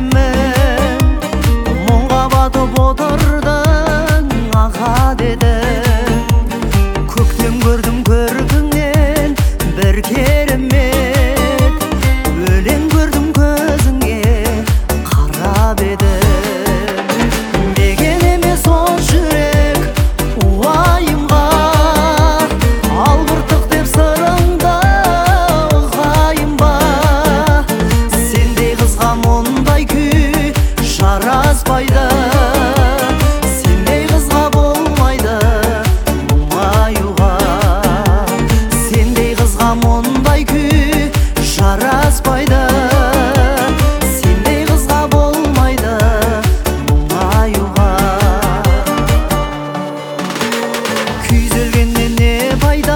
беремін. Мұңға батып отырдың аға деді. Көктем көрдім көркіңнен бір керемет, өлең көрдім көзіңе қарап едім. Деген емес ол жүрек уайымға, албыртық деп сырыңды ұғайын ба. Сендей қызға мұндай күй жараспайды, сендей қызға болмайды мұңаюға. Сендей қызға мұндай күй жараспайды, сендей қызға болмайды мұңаюға. Күйзелгеннен не пайда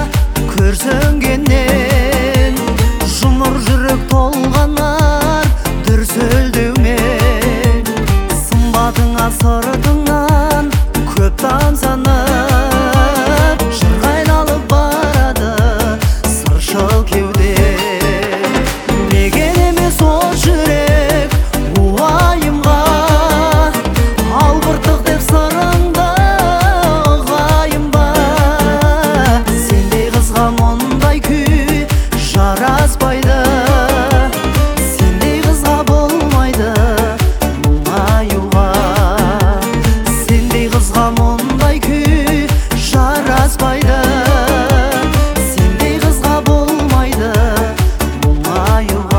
күрсінгеннен, жұмыр жүрек толғанар дүрсілдеумен. Сымбатыңа сыртыңнан көп тамсанып, жырға айналып барады сыршыл кеуде. Деген емес ол жүрек уайымға, албыртық деп сырыңды ұғайын ба. Сендей қызға мұндай күй жараспайды, сендей қызға болмайды мұңаюға. Сендей қызға мұндай күй жараспайды, сендей қызға болмайды мұңаюға.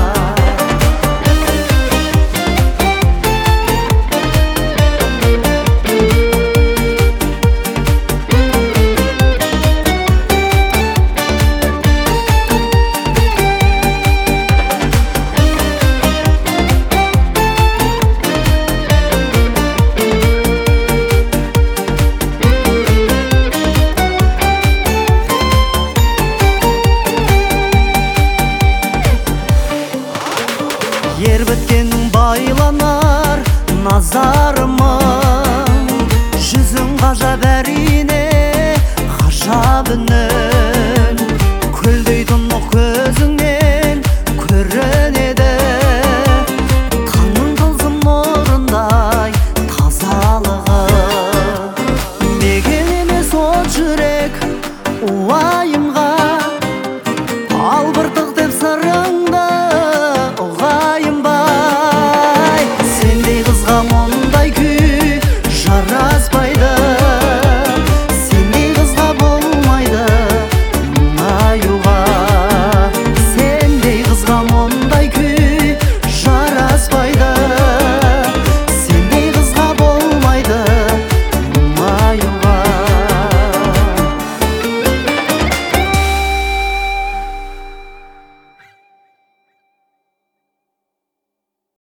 Ер біткенің байланар назарымың, жүзің ғажап әрине ғажап үнің. Көлдей тұнық көзіңнен көрінеді, таңның тылсым нұрындай тазалығы. Деген емес ол жүрек уайымға, албыртық